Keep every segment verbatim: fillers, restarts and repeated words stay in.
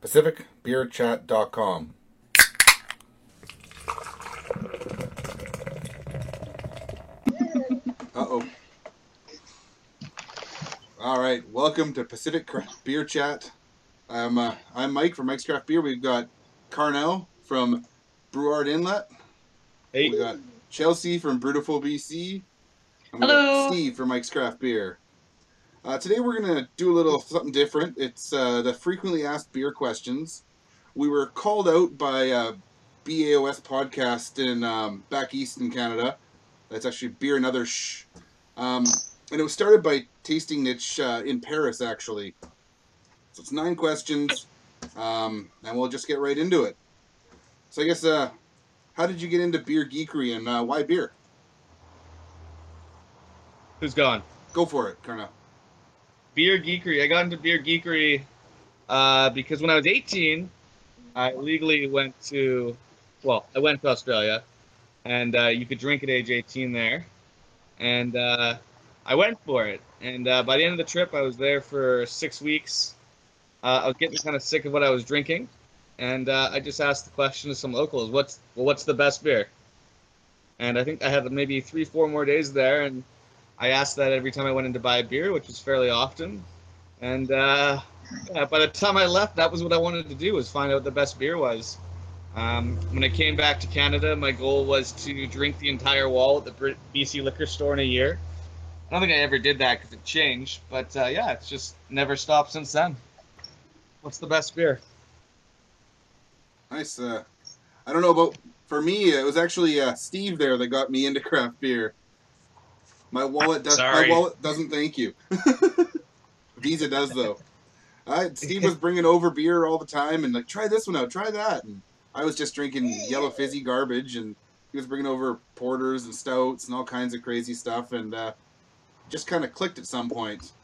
pacific beer chat dot com. Uh-oh. All right, welcome to Pacific Craft Beer Chat. I'm uh, I'm Mike from Mike's Craft Beer. We've got Carnell from Breward Inlet. Hey. We got Chelsea from Brutiful B C. And we got Hello. Steve from Mike's Craft Beer. Uh, today we're going to do a little something different. It's uh, the frequently asked beer questions. We were called out by a B A O S podcast in um, back east in Canada. That's actually Beer and Other Shh. Um, and it was started by Tasting Niche uh, in Paris, actually. So it's nine questions, um, and we'll just get right into it. So I guess, uh, how did you get into beer geekery, and uh, why beer? Who's gone? Go for it, Carnell. Beer geekery. I got into beer geekery uh, because when I was eighteen, I legally went to, well, I went to Australia, and uh, you could drink at age eighteen there, and uh, I went for it. And uh, by the end of the trip, I was there for six weeks. Uh, I was getting kind of sick of what I was drinking, and uh, I just asked the question to some locals, "What's well, what's the best beer?" And I think I had maybe three, four more days there, and I asked that every time I went in to buy a beer, which was fairly often. And uh, yeah, by the time I left, that was what I wanted to do, was find out what the best beer was. Um, when I came back to Canada, my goal was to drink the entire wall at the B C liquor store in a year. I don't think I ever did that because it changed, but uh, yeah, it's just never stopped since then. What's the best beer? Nice. Uh, I don't know about, for me, it was actually uh, Steve there that got me into craft beer. My wallet does. My wallet doesn't thank you. Visa does though. Uh, Steve was bringing over beer all the time and like, try this one out, try that. And I was just drinking yellow fizzy garbage, and he was bringing over porters and stouts and all kinds of crazy stuff, and uh, just kind of clicked at some point.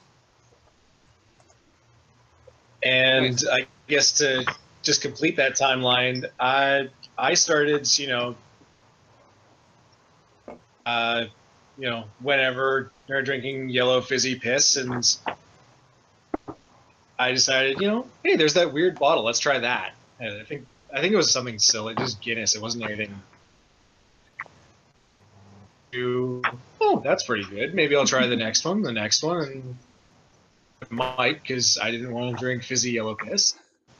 And I guess to just complete that timeline, I I started, you know, uh, you know, whenever they're drinking yellow fizzy piss, and I decided, you know, hey, there's that weird bottle. Let's try that. And I think I think it was something silly, just Guinness. It wasn't anything. Oh, that's pretty good. Maybe I'll try the next one, the next one, and I might, because I didn't want to drink fizzy yellow piss.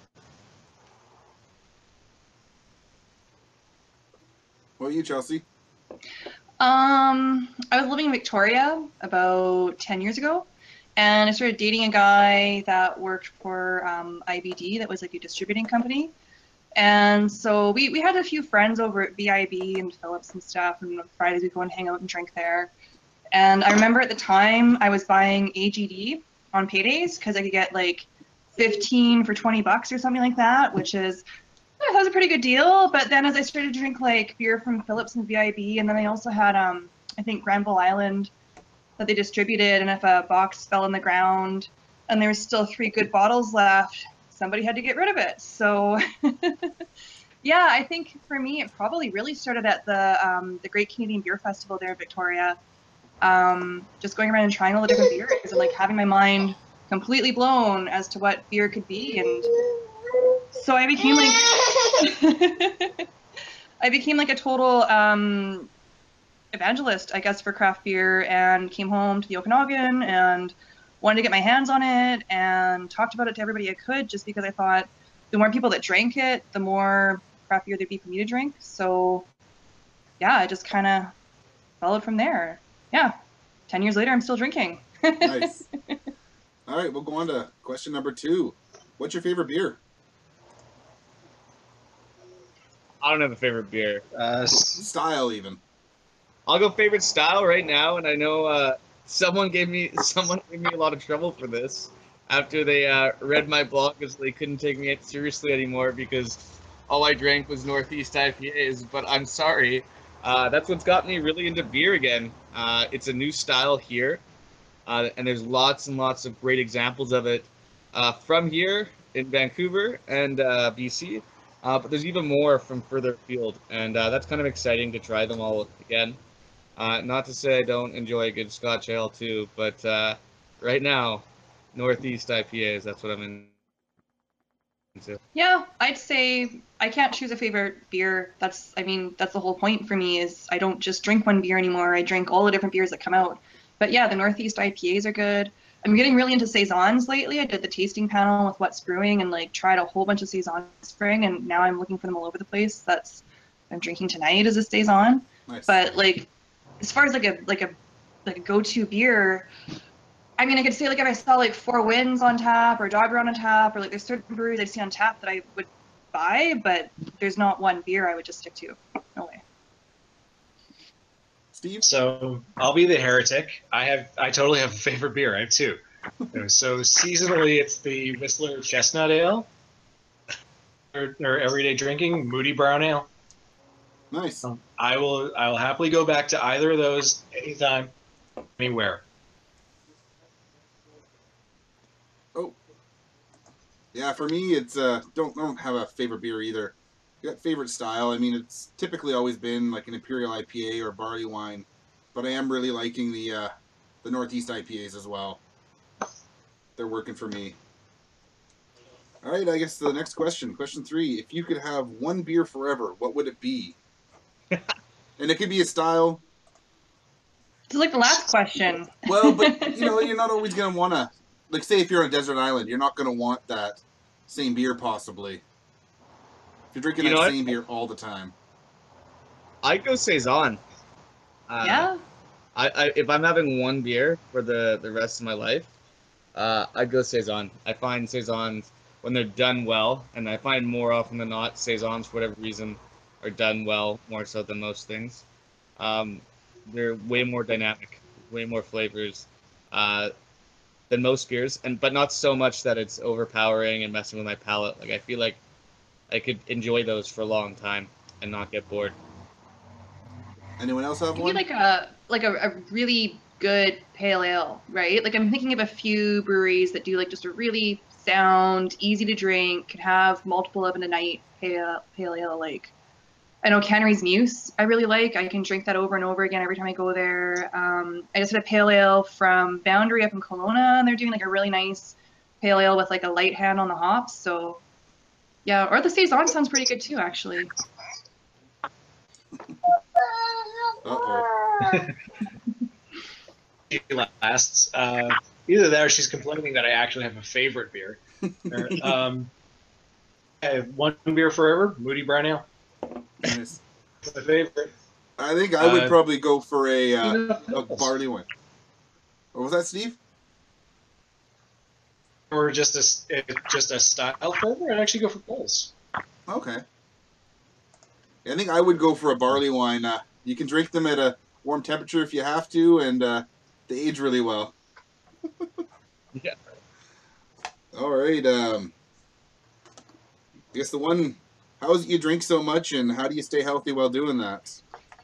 What about you, Chelsea? Um, I was living in Victoria about ten years ago, and I started dating a guy that worked for um, I B D, that was like a distributing company. And so we, we had a few friends over at V I B and Phillips and stuff, and on Fridays we'd go and hang out and drink there. And I remember at the time I was buying A G D on paydays because I could get like fifteen for twenty bucks or something like that, which is, that was a pretty good deal. But then as I started to drink like beer from Phillips and V I B, and then they also had, um, I think, Granville Island that they distributed, and if a box fell on the ground and there was still three good bottles left, somebody had to get rid of it. So yeah, I think for me it probably really started at the um, the Great Canadian Beer Festival there in Victoria. Um, just going around and trying all the different beers and like having my mind completely blown as to what beer could be. And so I became like I became like a total um, evangelist, I guess, for craft beer, and came home to the Okanagan and wanted to get my hands on it and talked about it to everybody I could, just because I thought the more people that drank it, the more craft beer there'd be for me to drink. So yeah, I just kind of followed from there. Yeah, ten years later, I'm still drinking. Nice. All right, we'll go on to question number two. What's your favorite beer? I don't have a favorite beer. Uh, Style, even. I'll go favorite style right now, and I know uh, someone gave me someone gave me a lot of trouble for this after they uh, read my blog, because they couldn't take me seriously anymore because all I drank was Northeast I P As. But I'm sorry, uh, that's what's got me really into beer again. Uh, it's a new style here, uh, and there's lots and lots of great examples of it uh, from here in Vancouver and uh, B C. Uh, but there's even more from further afield, and uh, that's kind of exciting to try them all again. Uh, not to say I don't enjoy a good Scotch ale too, but uh, right now, Northeast I P As, that's what I'm to. Yeah, I'd say I can't choose a favorite beer. That's, I mean, that's the whole point for me is I don't just drink one beer anymore. I drink all the different beers that come out. But yeah, the Northeast I P As are good. I'm getting really into saisons lately. I did the tasting panel with What's Brewing and like tried a whole bunch of saisons this spring, and now I'm looking for them all over the place. That's I'm drinking tonight as a saison. Nice. But like, as far as like a like a like a go-to beer, I mean, I could say like if I saw like Four Winds on tap or Dogger on tap, or like there's certain breweries I'd see on tap that I would buy, but there's not one beer I would just stick to. No way. Steve? So I'll be the heretic. I have I totally have a favorite beer. I have two. So seasonally, it's the Whistler Chestnut Ale, or, or everyday drinking Moody Brown Ale. Nice. Um, I will I will happily go back to either of those anytime, anywhere. Oh. Yeah, for me, it's uh, don't don't have a favorite beer either. I got favorite style. I mean, it's typically always been like an Imperial I P A or barley wine, but I am really liking the uh, the Northeast I P As as well. They're working for me. All right, I guess the next question, question three: if you could have one beer forever, what would it be? And it could be a style. It's like the last question. Well, but you know, you're not always gonna wanna, like, say if you're on a desert island, you're not gonna want that same beer possibly. If you're drinking You know that what? same beer all the time. I'd go saison. Uh, Yeah. I, I if I'm having one beer for the the rest of my life, uh, I'd go saison. I find saisons when they're done well, and I find more often than not saisons for whatever reason are done well more so than most things. Um, they're way more dynamic, way more flavors uh, than most beers, and but not so much that it's overpowering and messing with my palate. Like I feel like I could enjoy those for a long time and not get bored. Anyone else have Give you one? like a like a, a really good pale ale, right? Like I'm thinking of a few breweries that do like just a really sound, easy to drink, can have multiple of in a night pale pale ale. Like I know Cannery's Muse, I really like. I can drink that over and over again every time I go there. Um, I just had a pale ale from Boundary up in Kelowna, and they're doing like a really nice pale ale with like a light hand on the hops. So yeah, or the saison sounds pretty good too, actually. Uh-oh. She lasts. Uh, either that or she's complaining that I actually have a favorite beer. Or, um, I have one beer forever, Moody Brown Ale. Nice. My favorite. I think I would Uh, probably go for a, uh, Even a Pickles. barley one. What was that, Steve? Or just a it- just a style flavor. I'd actually go for Pils. Okay. I think I would go for a barley wine. Uh, you can drink them at a warm temperature if you have to, and uh, they age really well. Yeah. All right. Um, I guess the one, how is it you drink so much, and how do you stay healthy while doing that?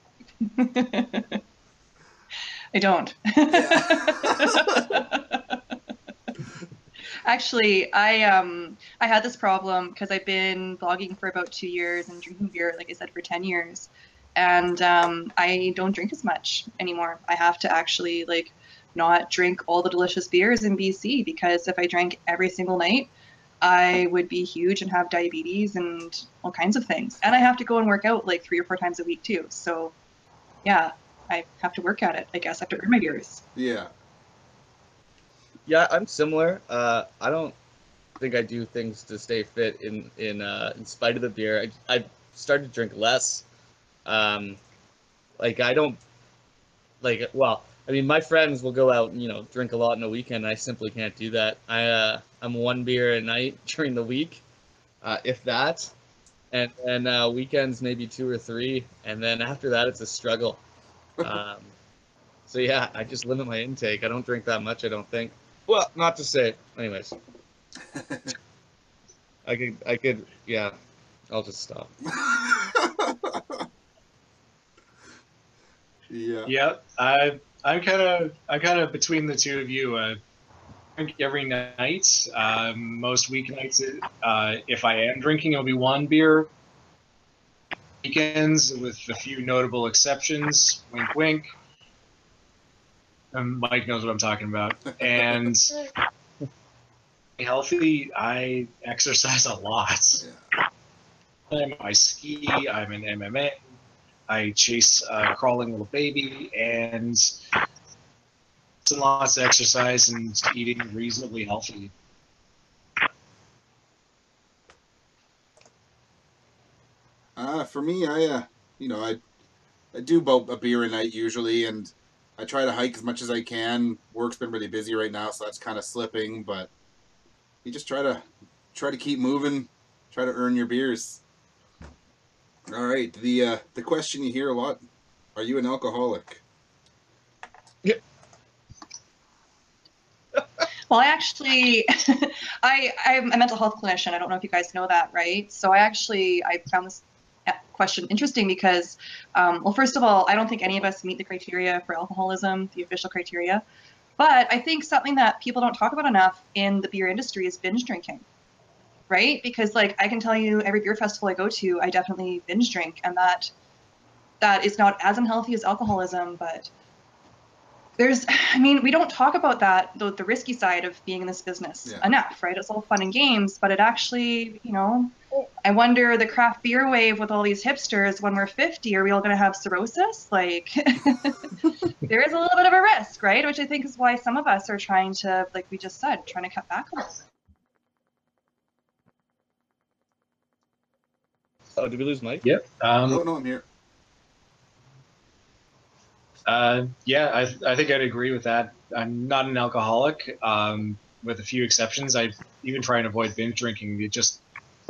I don't. Actually, I um I had this problem because I've been blogging for about two years and drinking beer, like I said, for ten years, and um, I don't drink as much anymore. I have to actually like not drink all the delicious beers in B C because if I drank every single night, I would be huge and have diabetes and all kinds of things. And I have to go and work out like three or four times a week too. So yeah, I have to work at it. I guess I have to earn my beers. Yeah. Yeah, I'm similar. Uh, I don't think I do things to stay fit in in uh, in spite of the beer. I I started to drink less. Um, like I don't like well, I mean my friends will go out and you know drink a lot in a weekend. I simply can't do that. I uh, I'm one beer a night during the week, uh, if that, and and uh, weekends maybe two or three, and then after that it's a struggle. Um, so yeah, I just limit my intake. I don't drink that much. I don't think. Well, not to say. Anyways, I could, I could, yeah. I'll just stop. Yeah. Yep. I I'm kind of I'm kind of between the two of you. Uh, drink every night. Uh, most weeknights, uh, if I am drinking, it'll be one beer. Weekends, with a few notable exceptions. Wink, wink. Um, Mike knows what I'm talking about. And healthy, I exercise a lot. Yeah. I ski, I'm in M M A, I chase a crawling little baby, and lots of exercise and eating reasonably healthy. Uh, for me, I, uh, you know, I, I do about a beer a night usually, and I try to hike as much as I can. Work's been really busy right now, so that's kind of slipping, but you just try to, try to keep moving, try to earn your beers. All right, the, uh, the question you hear a lot, are you an alcoholic? Well, I actually, I, I'm a mental health clinician. I don't know if you guys know that, right? So I actually, I found this question interesting because, um, well, first of all, I don't think any of us meet the criteria for alcoholism, the official criteria. But I think something that people don't talk about enough in the beer industry is binge drinking, right? Because like, I can tell you every beer festival I go to, I definitely binge drink, and that, that is not as unhealthy as alcoholism, but there's, I mean, we don't talk about that, the, the risky side of being in this business Yeah. enough, right? It's all fun and games, but it actually, you know, I wonder the craft beer wave with all these hipsters, when we're fifty, are we all going to have cirrhosis? Like, there is a little bit of a risk, right? Which I think is why some of us are trying to, like we just said, trying to cut back a little bit. Oh, did we lose Mike? Yep. Um, Oh, no, I'm here. Uh, yeah, I, I think I'd agree with that. I'm not an alcoholic, um, with a few exceptions. I even try and avoid binge drinking. It just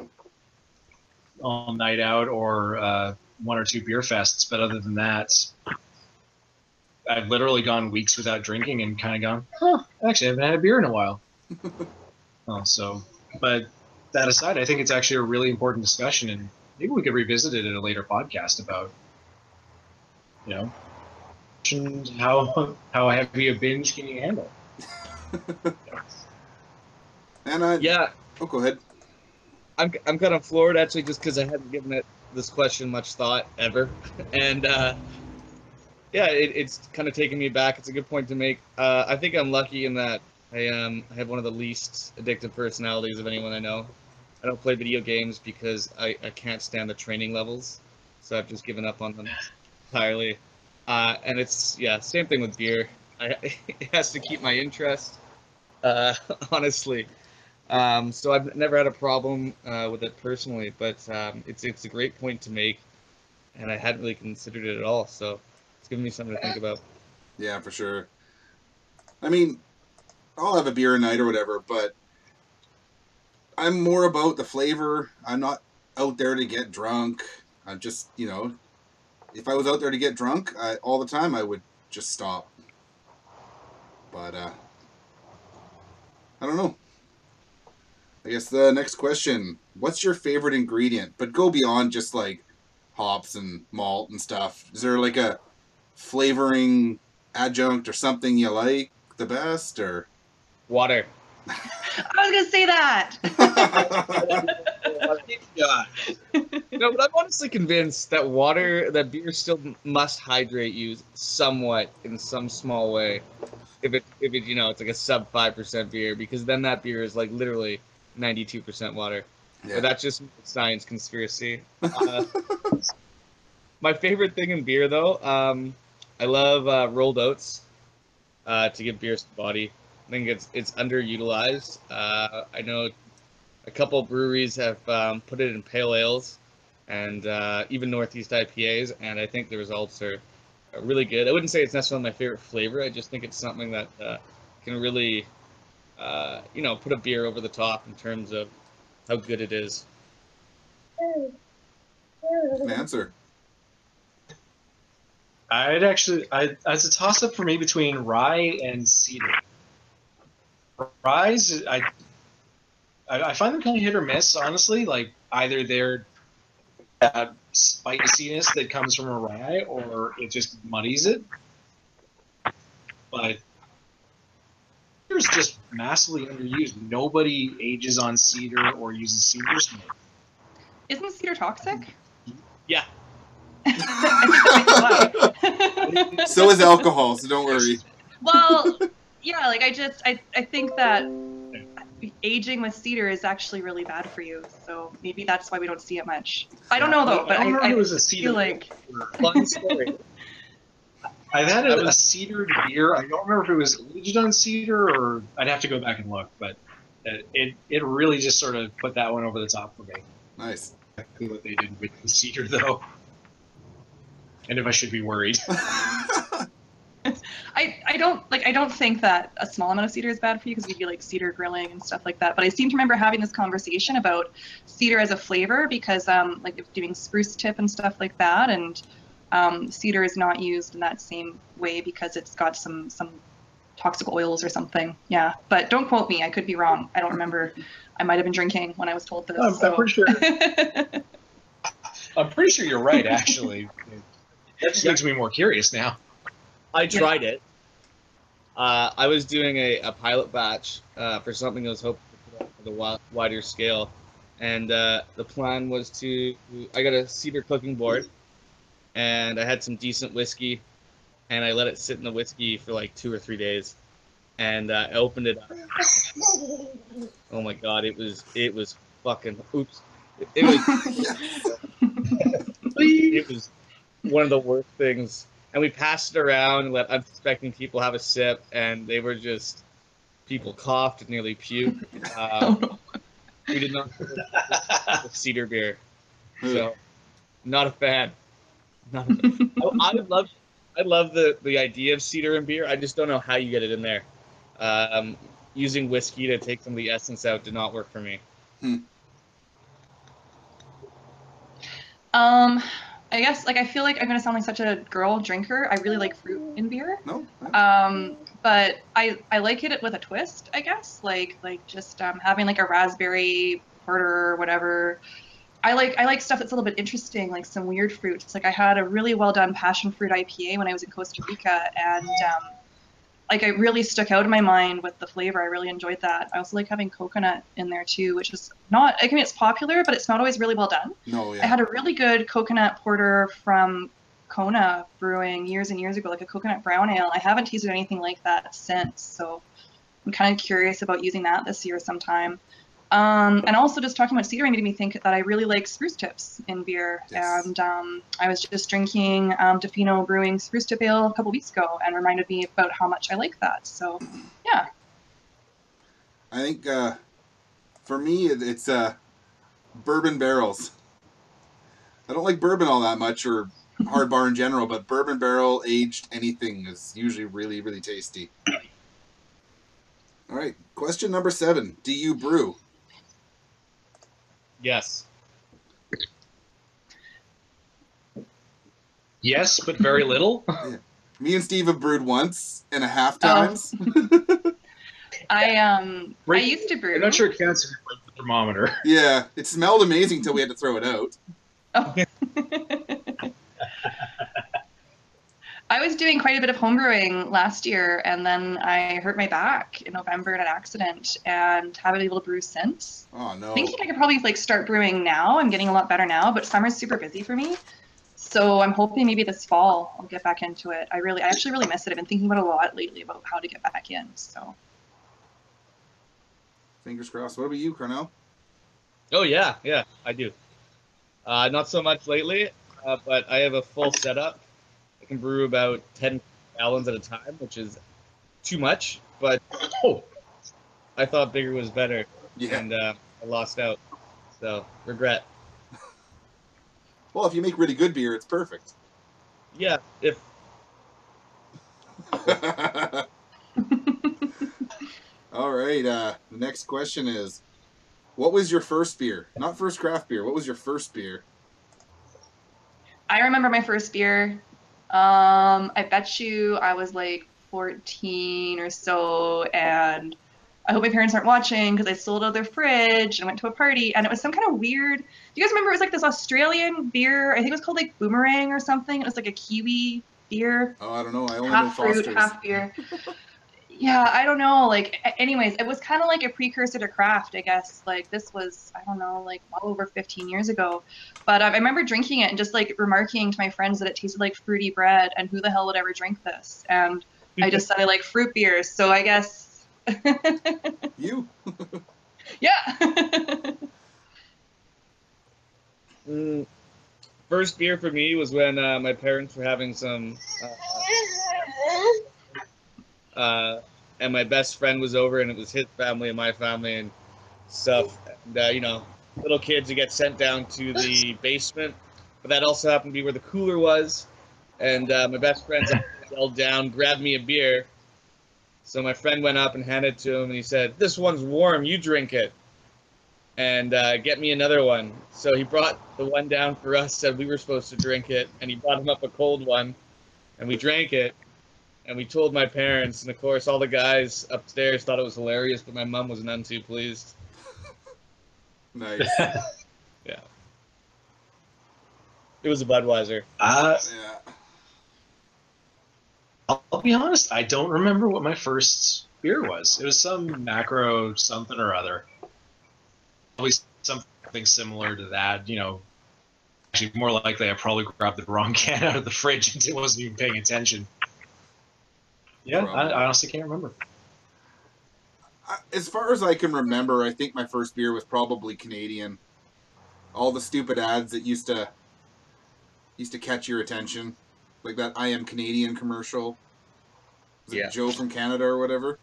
all night out or uh, one or two beer fests. But other than that, I've literally gone weeks without drinking and kind of gone, huh, actually, I haven't had a beer in a while. oh, so, but that aside, I think it's actually a really important discussion, and maybe we could revisit it in a later podcast about, you know, how how heavy a binge can you handle? And I, Yeah, oh, go ahead. I'm I'm kind of floored actually, just because I hadn't given it this question much thought ever, and uh, yeah, it, it's kind of taken me back. It's a good point to make. Uh, I think I'm lucky in that I um I have one of the least addictive personalities of anyone I know. I don't play video games because I, I can't stand the training levels, so I've just given up on them entirely. Uh, and it's yeah, same thing with beer. I, it has to keep my interest, uh, honestly. Um, so I've never had a problem uh, with it personally, but um, it's it's a great point to make, and I hadn't really considered it at all. So it's given me something to think about. Yeah, for sure. I mean, I'll have a beer a night or whatever, but I'm more about the flavor. I'm not out there to get drunk. I'm just, you know, if I was out there to get drunk I, all the time, I would just stop. But, uh, I don't know. I guess the next question, what's your favorite ingredient? But go beyond just like hops and malt and stuff. Is there like a flavoring adjunct or something you like the best, or? Water. I was gonna say that. No, but I'm honestly convinced that water, that beer still must hydrate you somewhat in some small way. If it, if it, you know, it's like a sub five percent beer, because then that beer is like literally ninety-two percent water. Yeah. But that's just science conspiracy. Uh, my favorite thing in beer, though, um, I love uh, rolled oats uh, to give beer some body. I think it's it's underutilized. Uh, I know a couple breweries have um, put it in pale ales and uh, even Northeast I P As, and I think the results are, are really good. I wouldn't say it's necessarily my favorite flavor. I just think it's something that uh, can really, uh, you know, put a beer over the top in terms of how good it is. An answer. I'd actually, I, it's a toss up for me between rye and cedar. Ryes, I, I, I find them kind of hit or miss, honestly. Like either they're that spiciness that comes from a rye, or it just muddies it. But cedar's just massively underused. Nobody ages on cedar or uses cedar smoke. Isn't cedar toxic? Yeah. So is alcohol, so don't worry. Well, yeah, like I just, I, I think that aging with cedar is actually really bad for you. So maybe that's why we don't see it much. I don't know though, but I don't I, know I, if it was a cedar feel like Fun story. I've had I a, was- a cedar beer. I don't remember if it was aged on cedar or I'd have to go back and look, but it it, it really just sort of put that one over the top for me. Nice. Exactly what they did with the cedar, though. And if I should be worried. I, I don't like I don't think that a small amount of cedar is bad for you because we do like cedar grilling and stuff like that. But I seem to remember having this conversation about cedar as a flavor because um like if doing spruce tip and stuff like that, and um, cedar is not used in that same way because it's got some some toxic oils or something. Yeah, but don't quote me. I could be wrong. I don't remember. I might have been drinking when I was told this. I'm, so. I'm pretty sure. I'm pretty sure you're right. Actually, that just makes me more curious now. I tried it. Uh, I was doing a, a pilot batch uh, for something I was hoping to put out for the wi- wider scale. And uh, the plan was to, I got a cedar cooking board, and I had some decent whiskey, and I let it sit in the whiskey for like two or three days. And uh, I opened it up. Oh my god, it was, it was fucking, oops. It was, it was one of the worst things. And we passed it around and let unsuspecting people have a sip, and they were just, people coughed and nearly puked. Um, Oh, no. We did not with cedar beer, so not a fan. Not a fan. I, I love, I love the the idea of cedar in beer. I just don't know how you get it in there. Um, using whiskey to take some of the essence out did not work for me. Hmm. Um, I guess like I feel like I'm gonna sound like such a girl drinker. I really like fruit in beer. No? Um, but I I like it with a twist, I guess. Like like just um, having like a raspberry porter or whatever. I like I like stuff that's a little bit interesting, like some weird fruits. Like I had a really well done passion fruit I P A when I was in Costa Rica, and um, like it really stuck out in my mind with the flavor. I really enjoyed that. I also like having coconut in there too, which is not, I mean, it's popular, but it's not always really well done. No, I yeah. had a really good coconut porter from Kona Brewing years and years ago, like a coconut brown ale. I haven't tasted anything like that since, so I'm kind of curious about using that this year sometime. Um, and also just talking about cedar made me think that I really like spruce tips in beer. Yes. And um, I was just drinking um, Defino Brewing spruce tip ale a couple weeks ago and reminded me about how much I like that. So, yeah. I think uh, for me, it- it's uh, bourbon barrels. I don't like bourbon all that much, or hard bar in general, but bourbon barrel aged anything is usually really, really tasty. All right, question number seven. Do you brew? Yes. Yes, but very little. Me and Steve have brewed once and a half Oh. times. I um I Right. used to brew. I'm not sure it counts if you break the thermometer. Yeah, it smelled amazing until we had to throw it out. Oh. I was doing quite a bit of homebrewing last year, and then I hurt my back in November in an accident, and haven't been able to brew since. Oh no. Thinking I could probably like start brewing now. I'm getting a lot better now, but summer's super busy for me. So I'm hoping maybe this fall I'll get back into it. I really, I actually really miss it. I've been thinking about it a lot lately about how to get back in. So Fingers crossed. What about you, Carnell? Oh yeah, yeah, I do. Uh, not so much lately, uh, but I have a full setup. I can brew about ten gallons at a time, which is too much, but Oh, I thought bigger was better, Yeah. and uh, I lost out. So regret. Well, if you make really good beer, it's perfect. Yeah, if All right. Uh, the next question is, what was your first beer? Not first craft beer. What was your first beer? I remember my first beer. Um, I bet you I was like fourteen or so, and I hope my parents aren't watching because I stole it out of their fridge and went to a party, and it was some kind of weird. Do you guys remember it was like this Australian beer? I think it was called like Boomerang or something. It was like a kiwi beer, Oh, I don't know. I only know half fruit, Foster's. half beer. Yeah, I don't know. Like, a- anyways, it was kind of like a precursor to craft, I guess. Like, this was, I don't know, like well over fifteen years ago. But um, I remember drinking it and just like remarking to my friends that it tasted like fruity bread, and who the hell would ever drink this? And I just said I like fruit beers. So I guess You? Yeah. Mm, first beer for me was when uh, my parents were having some, uh, uh, and my best friend was over, and it was his family and my family and stuff. And uh, you know, little kids, you get sent down to the basement, but that also happened to be where the cooler was. And uh, my best friend's yelled down, "Grab me a beer." So my friend went up and handed it to him, and he said, "This one's warm. You drink it." And uh, get me another one. So he brought the one down for us, said we were supposed to drink it, and he brought him up a cold one, and we drank it, and we told my parents, and of course all the guys upstairs thought it was hilarious, but my mom was none too pleased. Nice. Yeah. It was a Budweiser. Uh, Yeah. I'll, I'll be honest, I don't remember what my first beer was. It was some macro something or other. Probably something similar to that, you know. Actually, more likely, I probably grabbed the wrong can out of the fridge and wasn't even paying attention. Yeah, I, I honestly can't remember. As far as I can remember, I think my first beer was probably Canadian. All the stupid ads that used to used to catch your attention, like that "I am Canadian" commercial. Was it Yeah. Joe from Canada or whatever?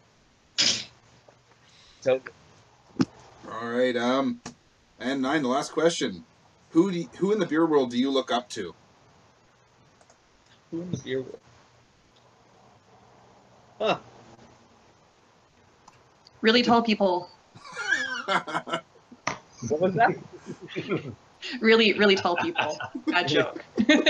So All right. Um, and nine. The last question: Who do you, who in the beer world do you look up to? who in the beer world? Huh. Really tall people. What was that? Really, really tall people. Bad joke.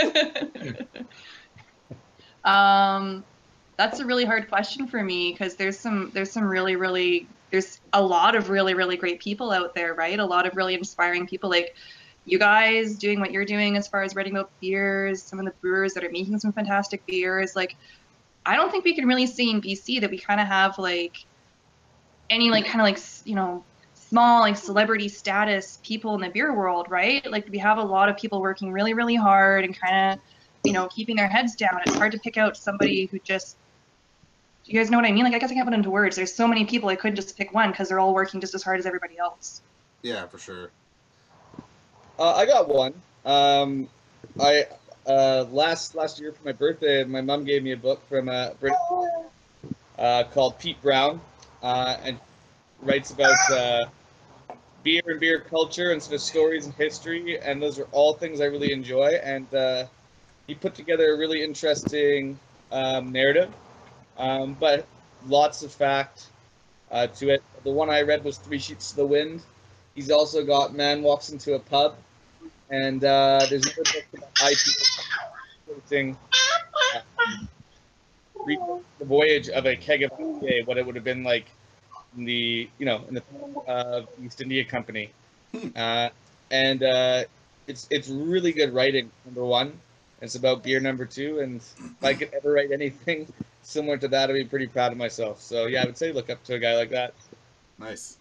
um, that's a really hard question for me because there's some there's some really really there's a lot of really really great people out there, right? A lot of really inspiring people like you guys doing what you're doing as far as writing about beers. Some of the brewers that are making some fantastic beers. Like, I don't think we can really say in B C that we kind of have like any like kind of like you know. small like celebrity status people in the beer world, right? Like we have a lot of people working really, really hard and kind of, you know, keeping their heads down. It's hard to pick out somebody who just, do you guys know what I mean? Like I guess I can't put it into words. There's so many people I couldn't just pick one because they're all working just as hard as everybody else. Yeah, for sure. Uh, I got one. Um, I uh, last last year for my birthday, my mom gave me a book from a Brit uh, called Pete Brown, uh, and writes about uh, beer and beer culture and sort of stories and history, and those are all things I really enjoy. And uh, he put together a really interesting um, narrative, um, but lots of fact uh, to it. The one I read was Three Sheets to the Wind. He's also got Man Walks into a Pub, and uh, there's another book about I P A, uh, the voyage of a keg of I P A, what it would have been like in the you know in the uh, East India Company, uh, and uh, it's it's really good writing. Number one, it's about beer. Number two, and if I could ever write anything similar to that, I'd be pretty proud of myself. So yeah, I would say look up to a guy like that. Nice.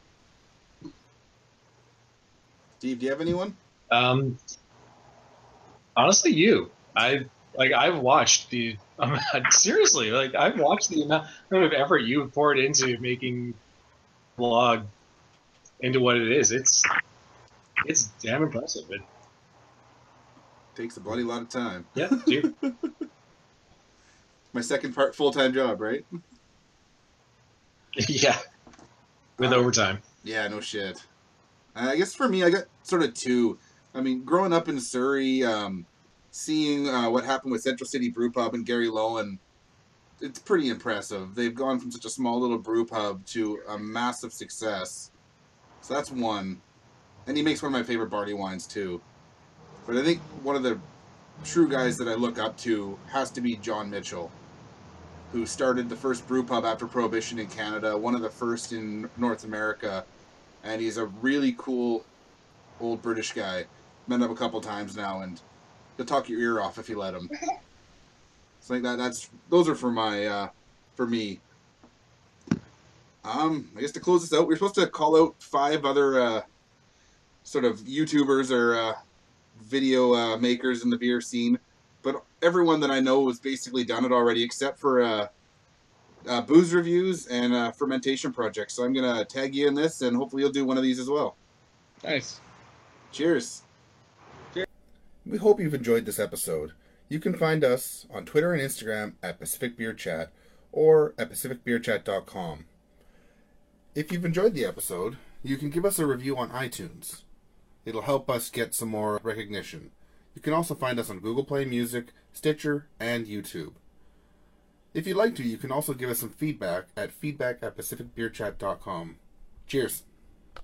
Steve, do you have anyone? Um, honestly, you. I like. I've watched the. Um, seriously, like I've watched the amount of effort you've poured into making blog into what it is. It's it's damn impressive. It takes a bloody lot of time. Yeah, dude. My second part full time job, right? Yeah. With uh, overtime. Yeah, no shit. Uh, I guess for me, I got sort of two. I mean, growing up in Surrey, um, seeing uh, what happened with Central City Brew Pub and Gary Lowen, it's pretty impressive. They've gone from such a small little brew pub to a massive success. So that's one. And he makes one of my favorite barley wines, too. But I think one of the true guys that I look up to has to be John Mitchell, who started the first brew pub after Prohibition in Canada, one of the first in North America. And he's a really cool old British guy. Met him a couple times now, and he'll talk your ear off if you let him. So I think that that's those are for my uh, for me. Um, I guess to close this out, we're supposed to call out five other uh, sort of YouTubers or uh, video uh, makers in the beer scene, but everyone that I know has basically done it already, except for uh, uh, booze reviews and uh, fermentation projects. So I'm gonna tag you in this, and hopefully you'll do one of these as well. Nice. Cheers. Cheers. We hope you've enjoyed this episode. You can find us on Twitter and Instagram at Pacific Beer Chat or at pacific beer chat dot com. If you've enjoyed the episode, you can give us a review on iTunes. It'll help us get some more recognition. You can also find us on Google Play Music, Stitcher, and YouTube. If you'd like to, you can also give us some feedback at feedback at pacific beer chat dot com. Cheers.